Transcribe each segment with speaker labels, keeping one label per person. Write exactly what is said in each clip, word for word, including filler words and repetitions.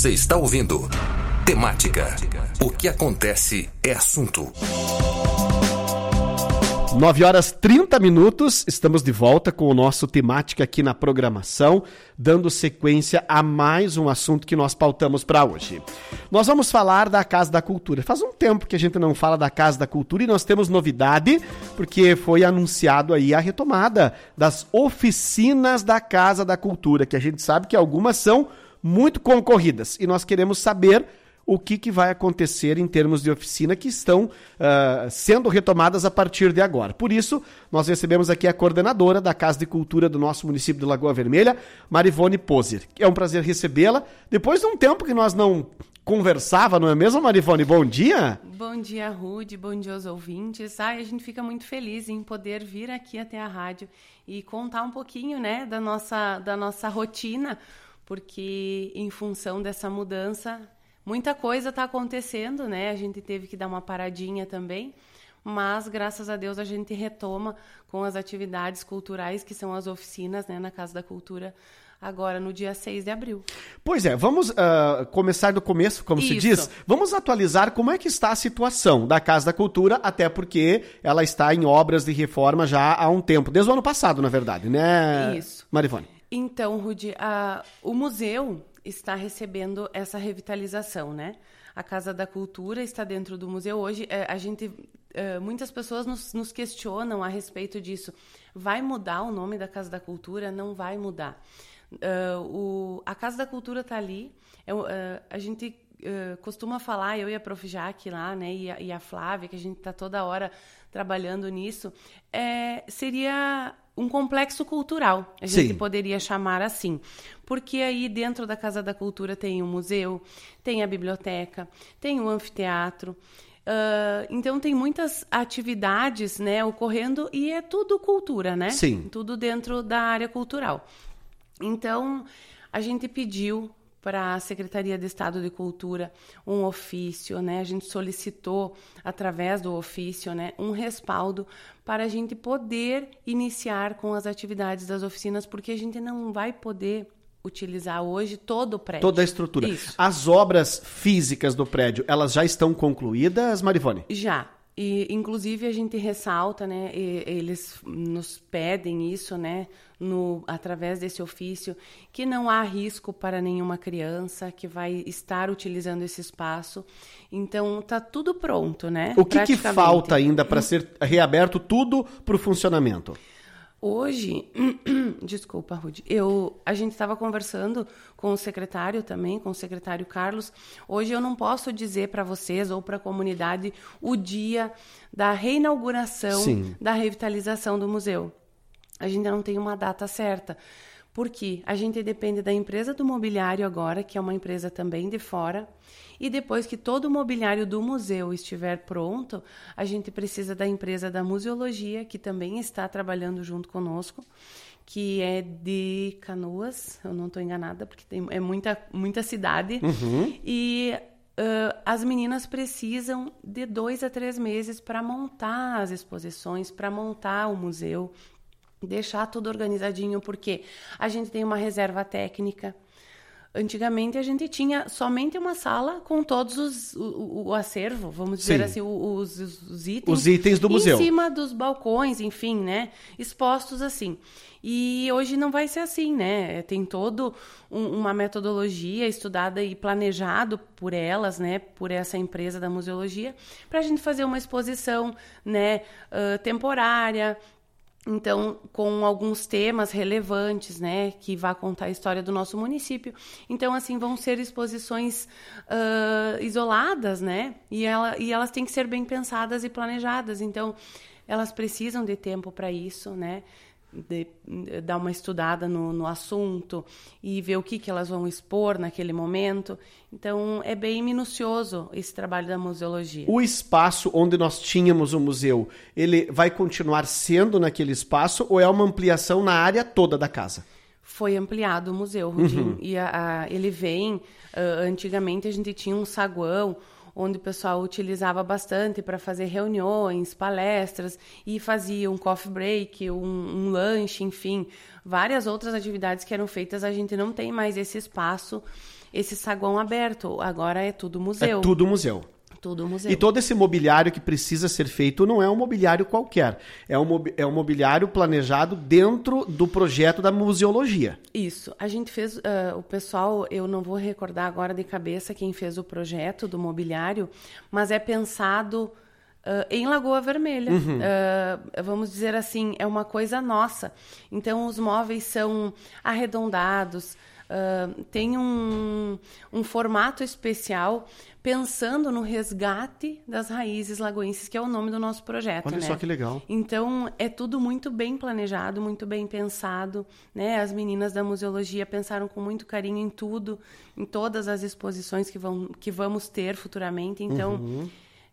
Speaker 1: Você está ouvindo Temática. O que acontece é assunto.
Speaker 2: nove horas e trinta minutos, estamos de volta com o nosso Temática aqui na programação, dando sequência a mais um assunto que nós pautamos para hoje. Nós vamos falar da Casa da Cultura. Faz um tempo que a gente não fala da Casa da Cultura e nós temos novidade, porque foi anunciado aí a retomada das oficinas da Casa da Cultura, que a gente sabe que algumas são muito concorridas e nós queremos saber o que, que vai acontecer em termos de oficina que estão uh, sendo retomadas a partir de agora. Por isso, nós recebemos aqui a coordenadora da Casa de Cultura do nosso município de Lagoa Vermelha, Marivone Poser. É um prazer recebê-la. Depois de um tempo que nós não conversava, não é mesmo, Marivone? Bom dia!
Speaker 3: Bom dia, Rude. Bom dia aos ouvintes. Ai, a gente fica muito feliz em poder vir aqui até a rádio e contar um pouquinho, né, da nossa, da nossa rotina, porque em função dessa mudança muita coisa está acontecendo, né? A gente teve que dar uma paradinha também, mas graças a Deus a gente retoma com as atividades culturais, que são as oficinas, né, na Casa da Cultura, agora no dia seis de abril.
Speaker 2: Pois é, vamos uh, começar do começo, como Isso. se diz. Vamos atualizar como é que está a situação da Casa da Cultura, até porque ela está em obras de reforma já há um tempo, desde o ano passado, na verdade, né,
Speaker 3: Isso.
Speaker 2: Marivone?
Speaker 3: Então, Rudy, a, o museu está recebendo essa revitalização, né? A Casa da Cultura está dentro do museu. Hoje, a gente, muitas pessoas nos, nos questionam a respeito disso. Vai mudar o nome da Casa da Cultura? Não vai mudar. Uh, o, a Casa da Cultura está ali. É, uh, a gente uh, costuma falar, eu e a Prof Jaque lá, né? E a, e a Flávia, que a gente está toda hora trabalhando nisso. É, seria um complexo cultural, a gente Sim. poderia chamar assim. Porque aí dentro da Casa da Cultura tem o museu, tem a biblioteca, tem o anfiteatro. Uh, então tem muitas atividades, né, ocorrendo e é tudo cultura, né?
Speaker 2: Sim.
Speaker 3: Tudo dentro da área cultural. Então a gente pediu para a Secretaria de Estado de Cultura um ofício, né? A gente solicitou, através do ofício, né, um respaldo para a gente poder iniciar com as atividades das oficinas, porque a gente não vai poder utilizar hoje todo o prédio.
Speaker 2: Toda a estrutura.
Speaker 3: Isso.
Speaker 2: As obras físicas do prédio, elas já estão concluídas, Marivone?
Speaker 3: Já. E, inclusive, a gente ressalta, né, e, eles nos pedem isso, né, no, através desse ofício, que não há risco para nenhuma criança que vai estar utilizando esse espaço. Então, está tudo pronto, né?
Speaker 2: O que, que falta ainda para ser reaberto tudo para o funcionamento?
Speaker 3: Hoje, desculpa, Rudy, eu, a gente estava conversando com o secretário também, com o secretário Carlos. Hoje eu não posso dizer para vocês ou para a comunidade o dia da reinauguração, Sim. da revitalização do museu. A gente ainda não tem uma data certa, porque a gente depende da empresa do mobiliário agora, que é uma empresa também de fora, e depois que todo o mobiliário do museu estiver pronto, a gente precisa da empresa da museologia, que também está trabalhando junto conosco, que é de Canoas, eu não estou enganada, porque tem, é muita, muita cidade,
Speaker 2: uhum.
Speaker 3: e uh, as meninas precisam de dois a três meses para montar as exposições, para montar o museu, deixar tudo organizadinho, porque a gente tem uma reserva técnica. Antigamente a gente tinha somente uma sala com todos os o, o acervo, vamos dizer
Speaker 2: Sim.
Speaker 3: assim, os, os, os itens.
Speaker 2: Os itens do museu.
Speaker 3: Em cima dos balcões, enfim, né? Expostos assim. E hoje não vai ser assim, né? Tem toda um, uma metodologia estudada e planejado por elas, né? Por essa empresa da museologia, para a gente fazer uma exposição, né? Uh, temporária. Então, com alguns temas relevantes, né, que vai contar a história do nosso município. Então, assim, vão ser exposições uh, isoladas, né, e, ela, e elas têm que ser bem pensadas e planejadas. Então, elas precisam de tempo para isso, né, de, de dar uma estudada no, no assunto e ver o que, que elas vão expor naquele momento. Então, é bem minucioso esse trabalho da museologia.
Speaker 2: O espaço onde nós tínhamos o museu, ele vai continuar sendo naquele espaço ou é uma ampliação na área toda da casa?
Speaker 3: Foi ampliado o museu, Rudinho.
Speaker 2: Uhum.
Speaker 3: E a, a, ele vem... Uh, antigamente, a gente tinha um saguão onde o pessoal utilizava bastante para fazer reuniões, palestras, e fazia um coffee break, um, um lanche, enfim, várias outras atividades que eram feitas. A gente não tem mais esse espaço, esse saguão aberto, agora é tudo museu.
Speaker 2: É tudo museu.
Speaker 3: Tudo museu.
Speaker 2: E todo esse mobiliário que precisa ser feito não é um mobiliário qualquer. É um, mobi- é um mobiliário planejado dentro do projeto da museologia.
Speaker 3: Isso. A gente fez... Uh, o pessoal, eu não vou recordar agora de cabeça quem fez o projeto do mobiliário, mas é pensado uh, em Lagoa Vermelha. Uhum. Uh, vamos dizer assim, é uma coisa nossa. Então, os móveis são arredondados, uh, tem um, um formato especial, pensando no resgate das raízes lagoenses, que é o nome do nosso projeto.
Speaker 2: Olha, né? Só que legal.
Speaker 3: Então, é tudo muito bem planejado, muito bem pensado, né? As meninas da museologia pensaram com muito carinho em tudo, em todas as exposições que, vão, que vamos ter futuramente. Então, uhum.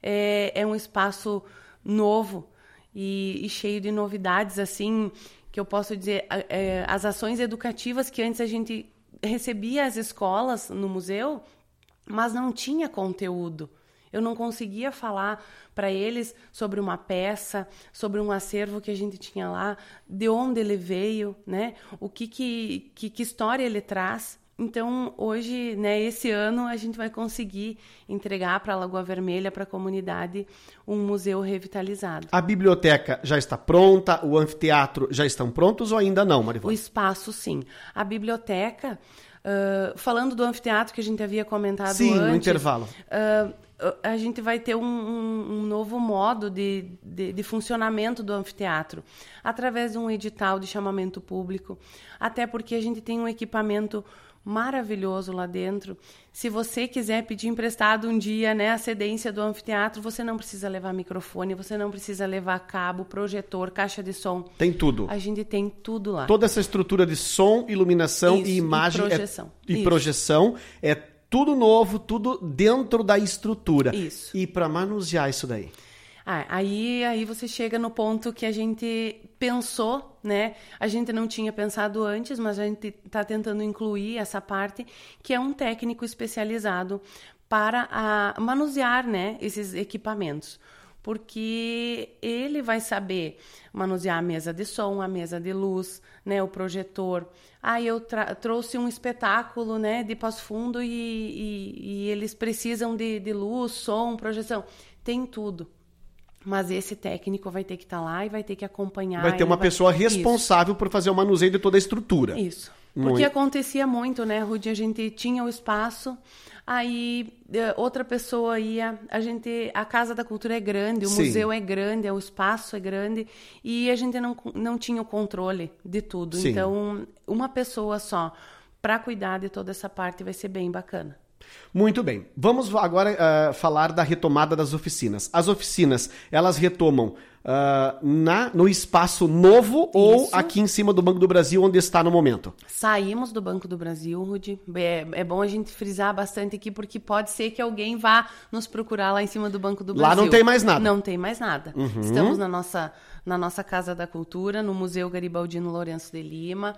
Speaker 3: é, é um espaço novo e, e cheio de novidades, assim, que eu posso dizer, é, as ações educativas que antes a gente recebia as escolas no museu, mas não tinha conteúdo. Eu não conseguia falar para eles sobre uma peça, sobre um acervo que a gente tinha lá, de onde ele veio, né? O que, que, que, que história ele traz. Então, hoje, né, esse ano, a gente vai conseguir entregar para a Lagoa Vermelha, para a comunidade, um museu revitalizado.
Speaker 2: A biblioteca já está pronta? O anfiteatro já estão prontos ou ainda não, Marivone?
Speaker 3: O espaço, sim. A biblioteca... Uh, falando do anfiteatro que a gente havia comentado
Speaker 2: Sim,
Speaker 3: antes... Sim,
Speaker 2: no intervalo.
Speaker 3: Uh, a gente vai ter um, um, um novo modo de, de, de funcionamento do anfiteatro, através de um edital de chamamento público, até porque a gente tem um equipamento maravilhoso lá dentro. Se você quiser pedir emprestado um dia, né, a cedência do anfiteatro, você não precisa levar microfone, você não precisa levar cabo, projetor, caixa de som.
Speaker 2: Tem tudo.
Speaker 3: A gente tem tudo lá.
Speaker 2: Toda essa estrutura de som, iluminação
Speaker 3: Isso,
Speaker 2: e imagem
Speaker 3: e projeção.
Speaker 2: É, e
Speaker 3: Isso.
Speaker 2: projeção é tudo novo, tudo dentro da estrutura.
Speaker 3: Isso.
Speaker 2: E para manusear isso daí?
Speaker 3: Ah, aí, aí você chega no ponto que a gente pensou, né? A gente não tinha pensado antes, mas a gente está tentando incluir essa parte, que é um técnico especializado para a, manusear, né, esses equipamentos. Porque ele vai saber manusear a mesa de som, a mesa de luz, né, o projetor. Ah, eu tra- trouxe um espetáculo, né, de Passo Fundo e, e, e eles precisam de, de luz, som, projeção. Tem tudo. Mas esse técnico vai ter que estar lá e vai ter que acompanhar.
Speaker 2: Vai ter uma
Speaker 3: vai...
Speaker 2: pessoa responsável Isso. por fazer o manuseio de toda a estrutura.
Speaker 3: Isso.
Speaker 2: Muito.
Speaker 3: Porque acontecia muito, né, Rudy? A gente tinha o espaço, aí outra pessoa ia... A gente, a Casa da Cultura é grande, o Sim. museu é grande, o espaço é grande, e a gente não, não tinha o controle de tudo. Sim. Então, uma pessoa só para cuidar de toda essa parte vai ser bem bacana.
Speaker 2: Muito bem. Vamos agora uh, falar da retomada das oficinas. As oficinas, elas retomam uh, na, no espaço novo Isso. ou aqui em cima do Banco do Brasil, onde está no momento?
Speaker 3: Saímos do Banco do Brasil, Rudy. É, é bom a gente frisar bastante aqui, porque pode ser que alguém vá nos procurar lá em cima do Banco do Brasil.
Speaker 2: Lá não tem mais nada.
Speaker 3: Não tem mais nada.
Speaker 2: Uhum.
Speaker 3: Estamos na nossa, na nossa Casa da Cultura, no Museu Garibaldino Lourenço de Lima.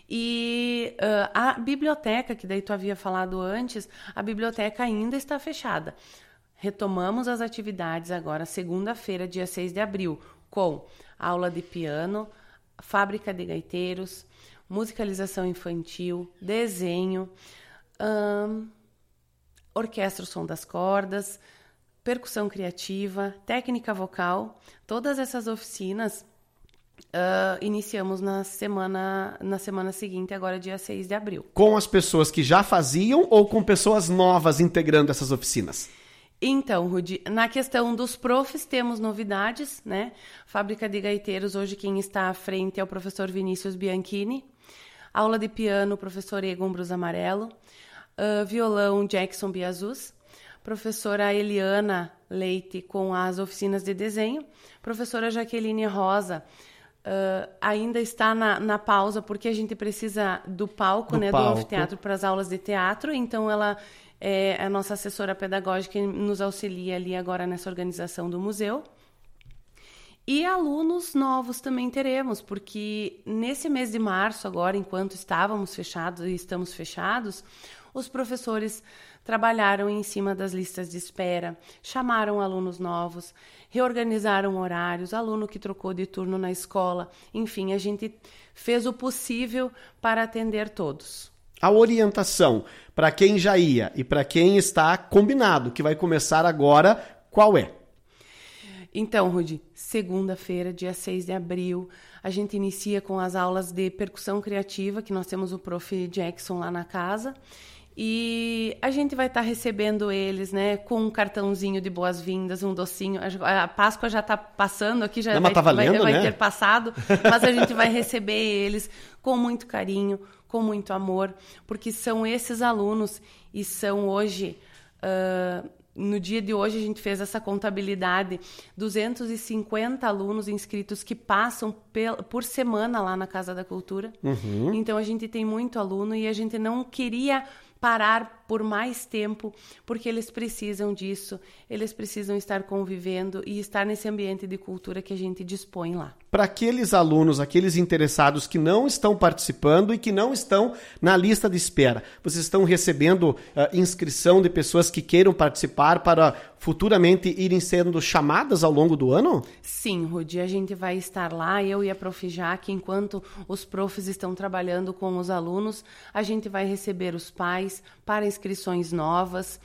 Speaker 3: E uh, a biblioteca, que daí tu havia falado antes, a biblioteca ainda está fechada. Retomamos as atividades agora, segunda-feira, dia seis de abril, com aula de piano, fábrica de gaiteiros, musicalização infantil, desenho, hum, orquestra Som das Cordas, percussão criativa, técnica vocal. Todas essas oficinas Uh, iniciamos na semana, na semana seguinte, agora dia seis de abril.
Speaker 2: Com as pessoas que já faziam ou com pessoas novas integrando essas oficinas?
Speaker 3: Então, Rudy, na questão dos profs temos novidades, né? Fábrica de gaiteiros, hoje quem está à frente é o professor Vinícius Bianchini. Aula de piano, professor Egon Brus Amarelo. Uh, violão, Jackson Biazus. Professora Eliana Leite com as oficinas de desenho. Professora Jaqueline Rosa Uh, ainda está na, na pausa, porque a gente precisa do palco, do, né, palco. do anfiteatro para as aulas de teatro, então ela é a nossa assessora pedagógica e nos auxilia ali agora nessa organização do museu. E alunos novos também teremos, porque nesse mês de março agora, enquanto estávamos fechados e estamos fechados, os professores trabalharam em cima das listas de espera, chamaram alunos novos, reorganizaram horários, aluno que trocou de turno na escola, enfim, a gente fez o possível para atender todos.
Speaker 2: A orientação para quem já ia e para quem está combinado, que vai começar agora, qual é?
Speaker 3: Então, Rudi, segunda-feira, dia seis de abril, a gente inicia com as aulas de percussão criativa, que nós temos o prof Jackson lá na casa, e a gente vai estar tá recebendo eles, né, com um cartãozinho de boas-vindas, um docinho. A Páscoa já está passando aqui, já
Speaker 2: Não,
Speaker 3: vai,
Speaker 2: tá valendo,
Speaker 3: vai, vai
Speaker 2: né?
Speaker 3: ter passado, mas a gente vai receber eles com muito carinho, com muito amor, porque são esses alunos e são hoje... Uh, No dia de hoje, a gente fez essa contabilidade, duzentos e cinquenta alunos inscritos que passam por semana lá na Casa da Cultura. Uhum. Então, a gente tem muito aluno e a gente não queria parar por mais tempo, porque eles precisam disso, eles precisam estar convivendo e estar nesse ambiente de cultura que a gente dispõe lá.
Speaker 2: Para aqueles alunos, aqueles interessados que não estão participando e que não estão na lista de espera, vocês estão recebendo uh, inscrição de pessoas que queiram participar para futuramente irem sendo chamadas ao longo do ano?
Speaker 3: Sim, Rudi, a gente vai estar lá, eu e a prof Jaque, enquanto os profs estão trabalhando com os alunos, a gente vai receber os pais para inscrições novas.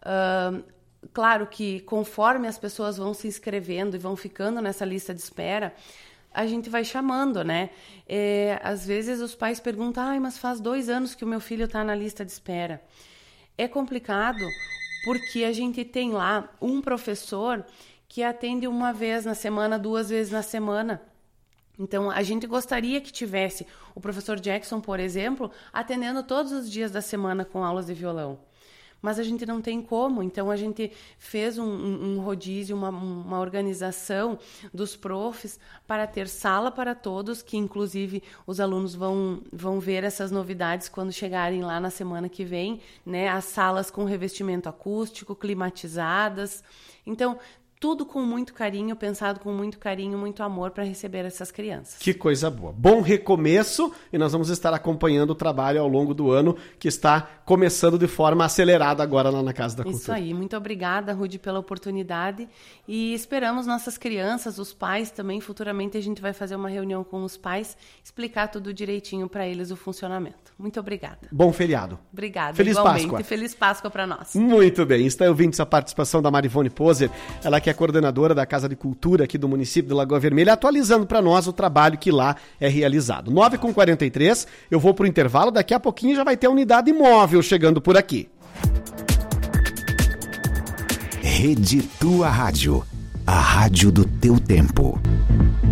Speaker 3: Uh, claro que conforme as pessoas vão se inscrevendo e vão ficando nessa lista de espera, a gente vai chamando, né? É, às vezes os pais perguntam, ah, mas faz dois anos que o meu filho está na lista de espera. É complicado porque a gente tem lá um professor que atende uma vez na semana, duas vezes na semana. Então, a gente gostaria que tivesse o professor Jackson, por exemplo, atendendo todos os dias da semana com aulas de violão. Mas a gente não tem como, então a gente fez um, um, um rodízio, uma, uma organização dos profs para ter sala para todos, que inclusive os alunos vão, vão ver essas novidades quando chegarem lá na semana que vem, né? As salas com revestimento acústico, climatizadas. Então, tudo com muito carinho, pensado com muito carinho, muito amor para receber essas crianças.
Speaker 2: Que coisa boa. Bom recomeço e nós vamos estar acompanhando o trabalho ao longo do ano que está começando de forma acelerada agora lá na Casa da Cultura.
Speaker 3: Isso aí. Muito obrigada, Rudi, pela oportunidade e esperamos nossas crianças, os pais também. Futuramente a gente vai fazer uma reunião com os pais, explicar tudo direitinho para eles o funcionamento. Muito obrigada.
Speaker 2: Bom feriado.
Speaker 3: Obrigada.
Speaker 2: Feliz
Speaker 3: igualmente.
Speaker 2: Páscoa.
Speaker 3: Feliz Páscoa para nós.
Speaker 2: Muito bem. Está ouvindo essa participação da Marivone Poser, ela que é coordenadora da Casa de Cultura aqui do município de Lagoa Vermelha, atualizando para nós o trabalho que lá é realizado. nove e quarenta e três, eu vou para o intervalo, daqui a pouquinho já vai ter a unidade móvel chegando por aqui.
Speaker 4: Rede Tua Rádio, a rádio do teu tempo.